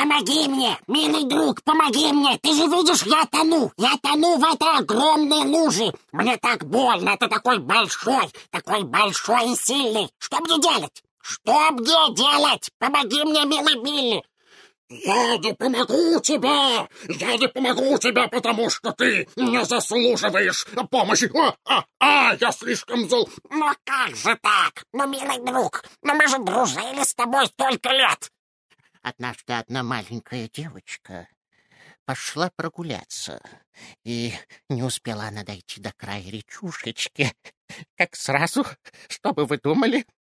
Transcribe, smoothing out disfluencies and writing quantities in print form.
Помоги мне, милый друг, помоги мне! Ты же видишь, я тону в этой огромной луже! Мне так больно, ты такой большой и сильный! Что мне делать? Что мне делать? Помоги мне, милый Билли! Я не помогу тебе, потому что ты не заслуживаешь помощи. Я слишком зол. Но как же так? Ну, милый друг, мы же дружили с тобой столько лет. Однажды одна маленькая девочка пошла прогуляться, и не успела она дойти до края речушечки, как сразу, что бы вы думали,